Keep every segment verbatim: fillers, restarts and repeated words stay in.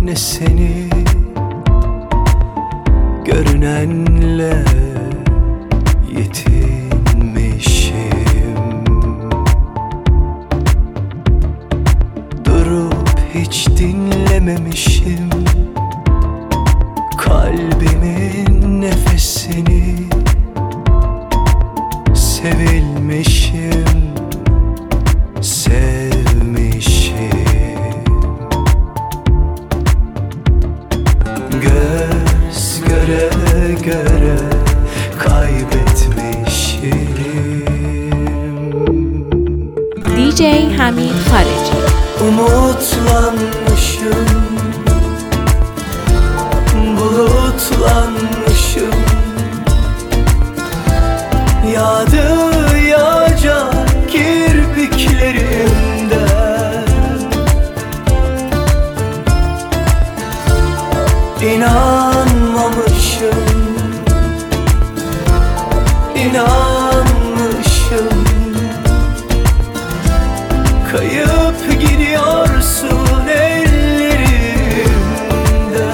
ne seni görünenle yetinmişim. Durup hiç dinlememişim kalbimin nefesini. Sevilmişim, sevmişim. Göz göre göre kaybetmişim. دی جی حمید خارجی. Umutlanmışım, bulutlanmışım. Yağdı yağacak kirpiklerimde. İnanmamışım, inanmışım. Kayıp gidiyorsun ellerimde.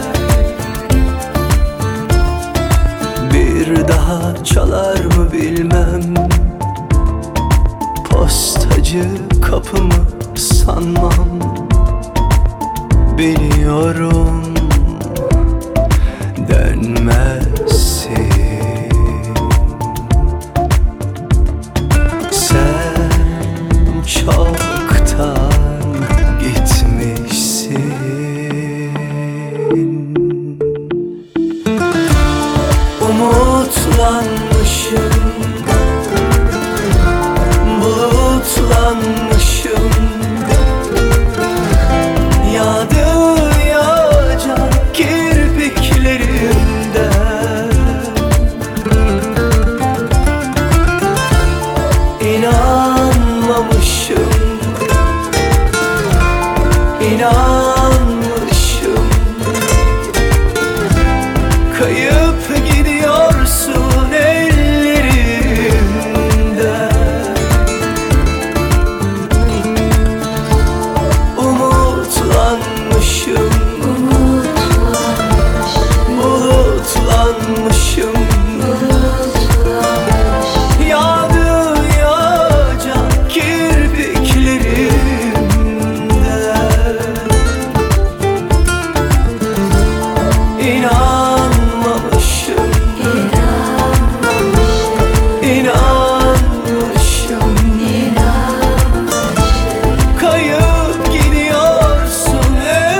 Bir daha çalar mı bilmem, postacı kapımı sanmam. Biliyorum dönmezsin. Sen çoktan gitmişsin. Umutlanmışım, bulutlanmışım. Yağdı yağacak kirpiklerimde. İnanmamışım, inanmışım. Kayıp gidiyorsun ellerimde. Umutlanmışım, bulutlanmışım. Yağdı yağacak kirpiklerimde. İnanmamışım, inanmışım. Kayıp gidiyorsun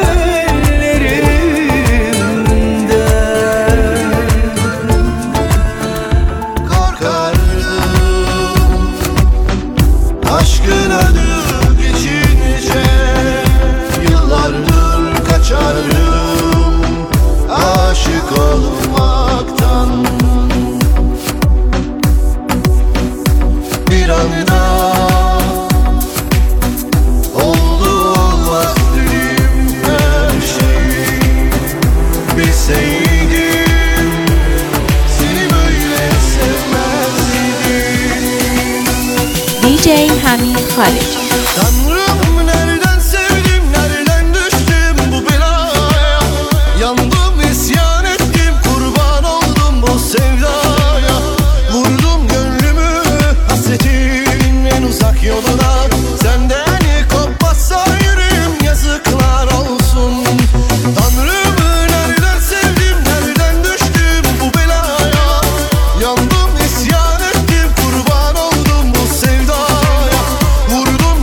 ellerimde. Korkardım aşkın adı geçince, yıllardır kaçardım aşık olmaktan. Bir anda oldu olmaz dedim her şeyi. Bilseydim seni böyle sevmezdim. دی جی حمید خارجی. Tanrım, nereden sevdim, nereden düştüm bu belaya? Yandım, isyan ettim, kurban oldum bu sevdaya. Vurdum gönlümü hasretin en uzak yoluna. Senden kopmazsa yüreğim yazıklar olsun. Tanrım, nereden sevdim, nereden düştüm bu belaya? Yandım, isyan ettim, kurban oldum bu sevdaya. Vurdum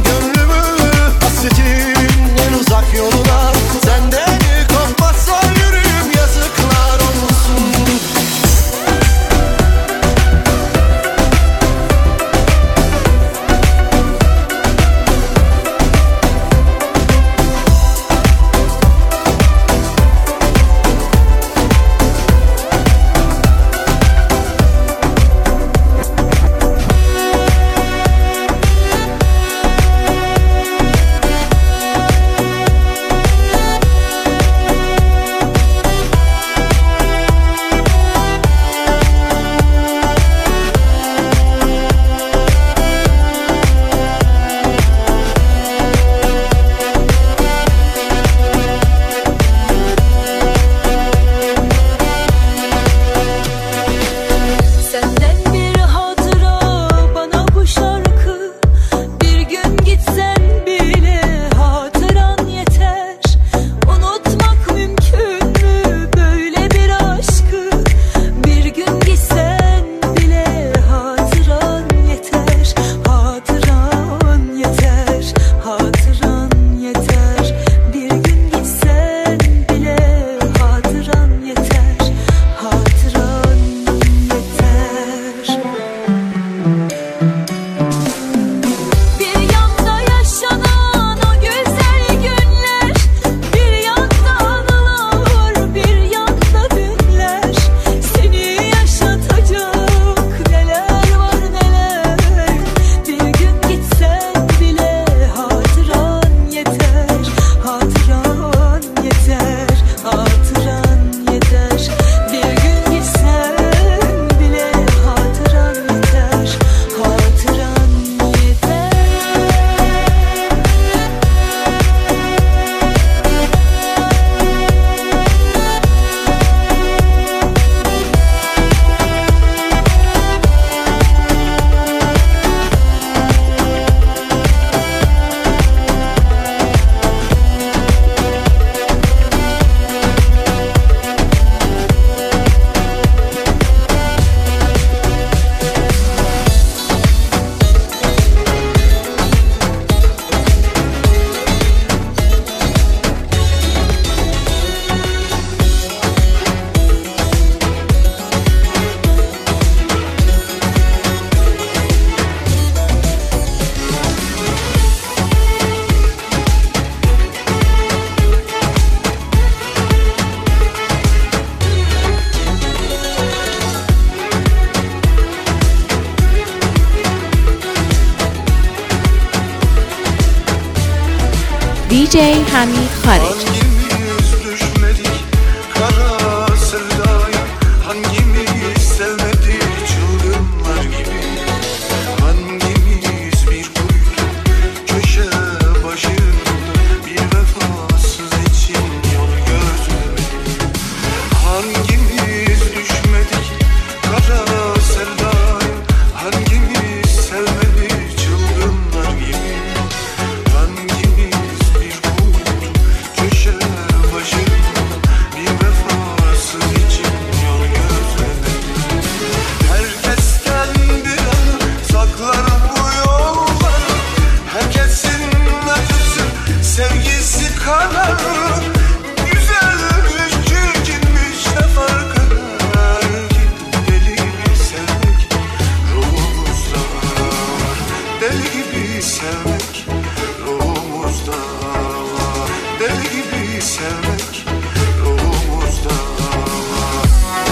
D J Hamid Khareci. Hangimiz düşmedik kara sevdaya, hangimiz sevmedik çılgınlar gibi, hangimiz bir kuytu köşe başında bir vefasız için yol gözlemedik, hangimiz düşmedik kara sevdaya, hangimiz sevmedik çılgınlar gibi, hangimiz bir kuytu köşe başında bir vefasız için yol gözlemedik. Herkes kendini saklar bu yolları, herkesin acısı sevgisi kadar. Güzelmiş çirkinmiş ne fark eder ki, deli gibi sevmek ruhumuzda var, deli gibi sevmek ruhumuzda var, deli gibi sevmek ruhumuzda var.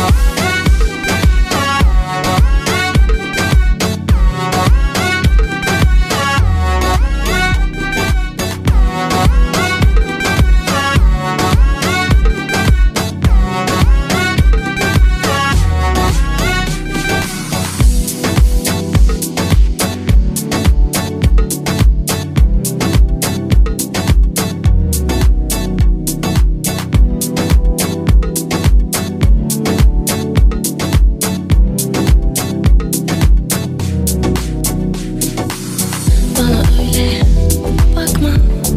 Bana öyle bakma,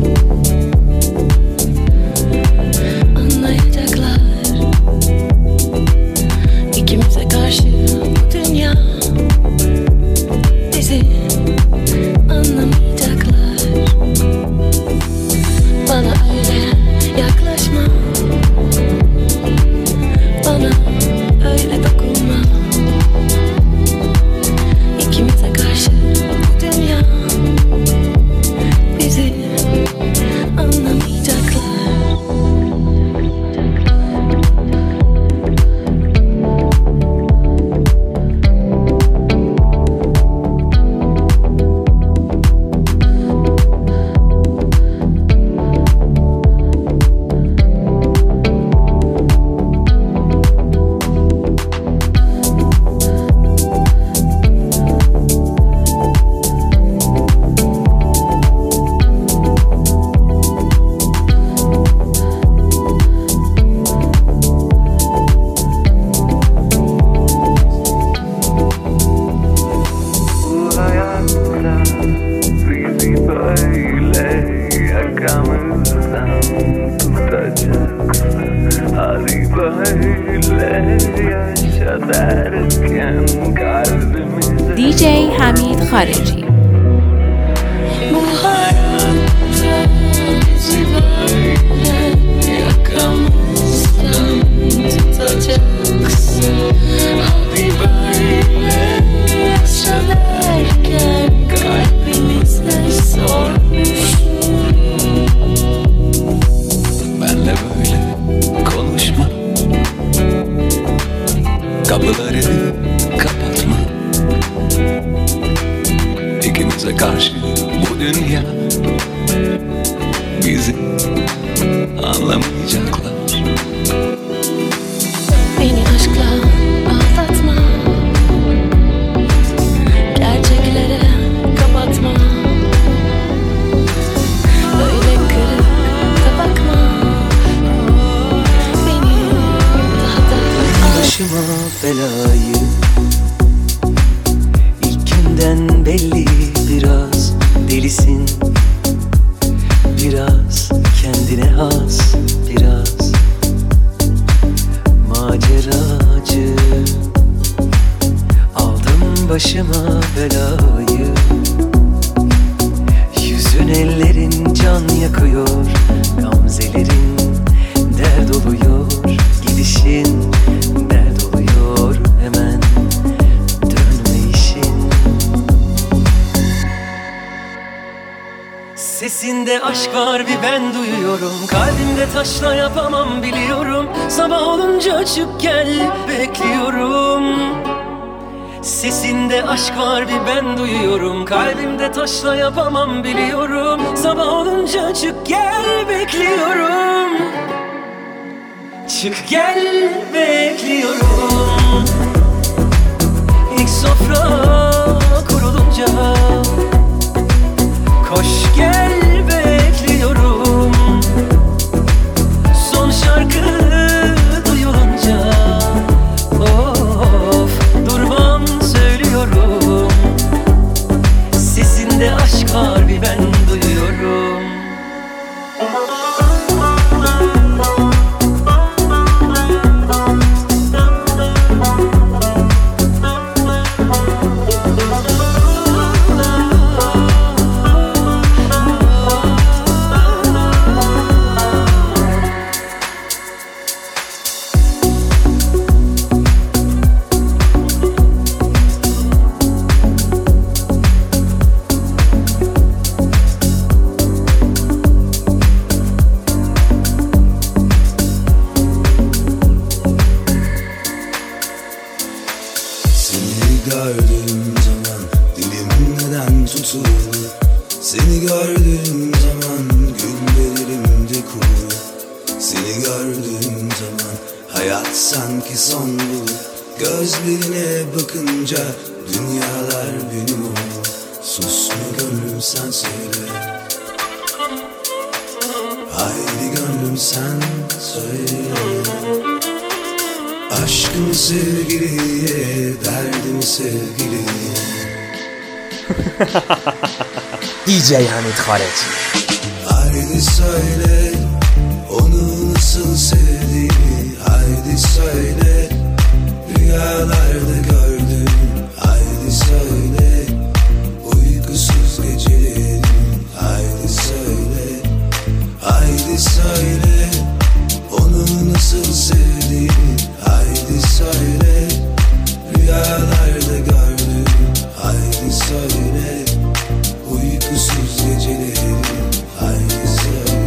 anlayacaklar. İkimize karşı bu dünya, bizi anlamayacaklar. Bana öyle yaklaşma, bana öyle dokunma. İkimize karşı bu dünya, bizi anlamayacaklar. Bu hayatta bizi böyle yakamızdan tutacaksın. Hadi böyle yaşa derken kalbimize D J Hamid Khareci. Bu hayatta bizi böyle yakamızdan tutacaksın. Hadi böyle yaşa derken kalbimize sormuşsun. Benle böyle konuşma, kapıları kapatma. İkimize karşı bu dünya, bizi anlamayacaklar. Beni aşkla ağlatma, gerçeklere kapatma. Böyle kırık da bakma, beni daha da başıma belayı. İlkinden belli biraz delisin, biraz kendine has, biraz maceracı. Aldım başıma belayı. Yüzün ellerin can yakıyor, gamzelerin dert oluyor, gidişin dert oluyor, hemen dönmeyişin. Sesinde aşk var bir ben duyuyorum, kalbimde taşla yapamam biliyorum. Sabah olunca çık gel bekliyorum. Sesinde aşk var bir ben duyuyorum. Kalbimde taşla yapamam biliyorum. Sabah olunca çık gel bekliyorum. Çık gel bekliyorum. İlk sofra kurulunca koş gel bekliyorum. Son şarkı duyulunca of durmam söylüyorum. Sesinde aşk var bir ben duyuyorum. Gördüğüm zaman dilim neden tutuldu? Seni gördüğüm zaman güllerimde kurur. Seni gördüğüm zaman hayat sanki son bulur. Gözlerine bakınca dünyalar benim olur. Sus mu gönlüm sen söyle. Haydi gönlüm sen söyle. Aşkımı sevgiliye, derdimi sevgiliye. D J Hamid Khareci. Haydi söyle, onu nasıl sevdiğimi. Haydi söyle, rüyalarda gördüm. Haydi söyle, uykusuz gecelerim. Haydi söyle, haydi söyle, onu nasıl sevdiğimi. Haydi söyle, rüyalarda gördüm. Haydi söyle, uykusuz gecelerim. Haydi söyle.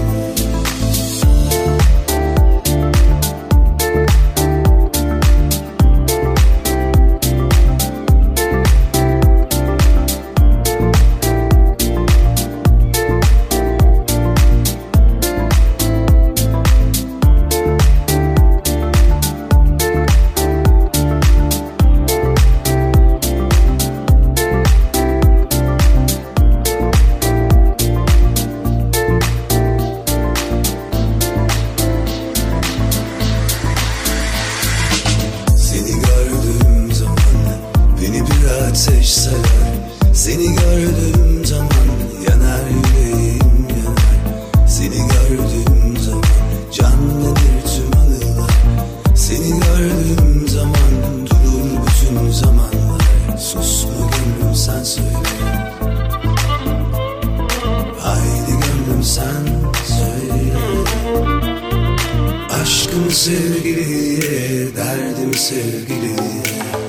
Ateş sarar. Seni gördüğüm zaman yanar yüreğim yanar. Seni gördüğüm zaman canlanır tüm anılar. Seni gördüğüm zaman durur bütün zamanlar. Sus mu gönlüm sen söyle. Haydi gönlüm sen söyle. Aşkım sevgiliye, derdim sevgiliye.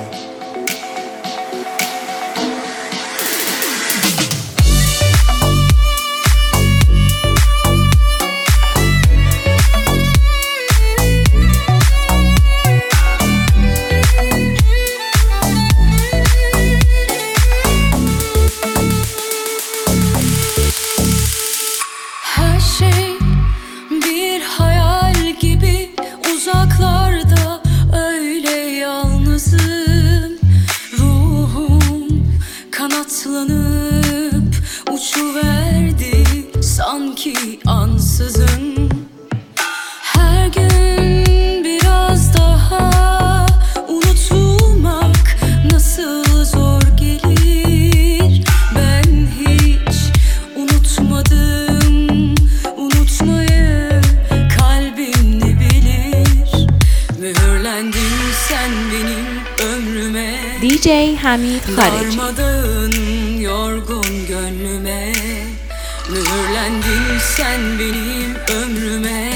Kanatlanıp uçuverdi sanki ansızın. Her gün biraz daha unutulmak nasıl zor gelir. Ben hiç unutmadım unutmayı, kalbim ne bilir. Mühürlendin sen benim ömrüme, D J Hamid Khareci. darmadağın yorgun gönlüme. Mühürlendin sen benim ömrüme,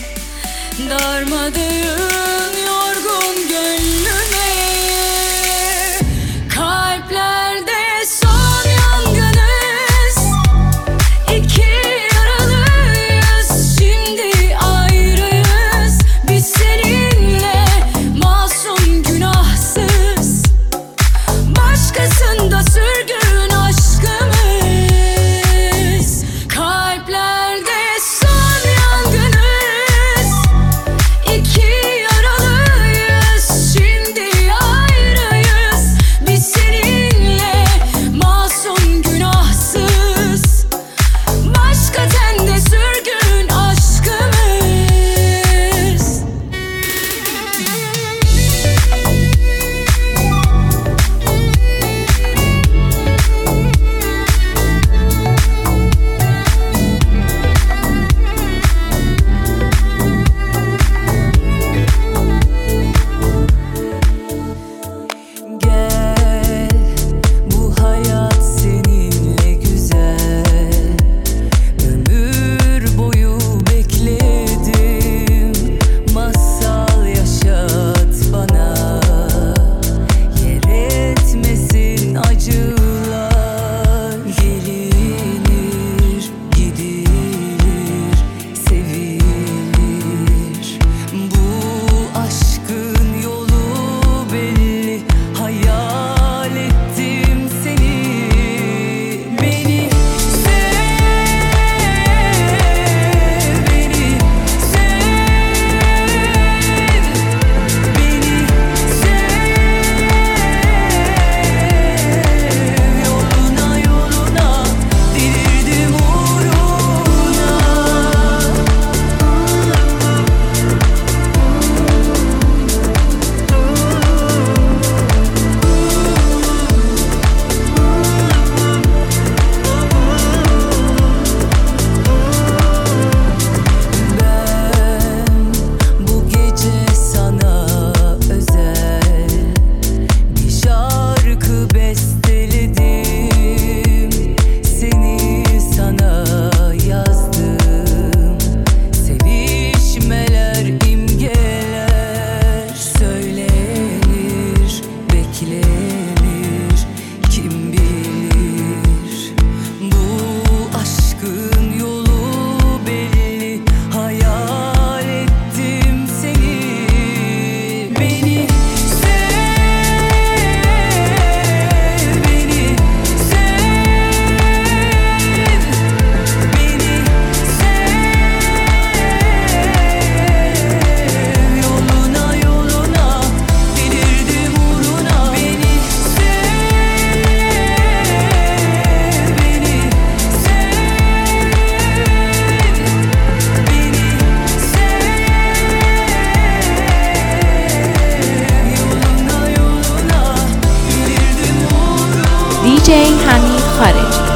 darmadağın yorgun gönlüme. Kalplerde son yangınız, iki yaralıyız. Şimdi ayrıyız biz seninle, masum günahsız. جی حمید خارجی.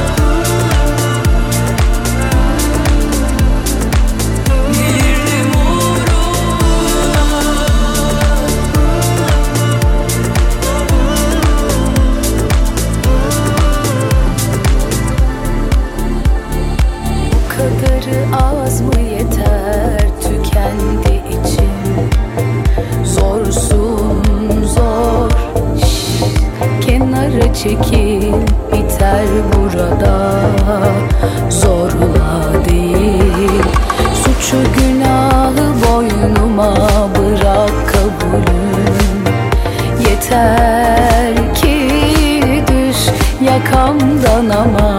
Az mı yeter tükendi içim. Zorsun zor, şş, kenara çekil, biter burada. Zorla değil, suçu günahı boynuma bırak kabulüm. Yeter ki düş yakamdan ama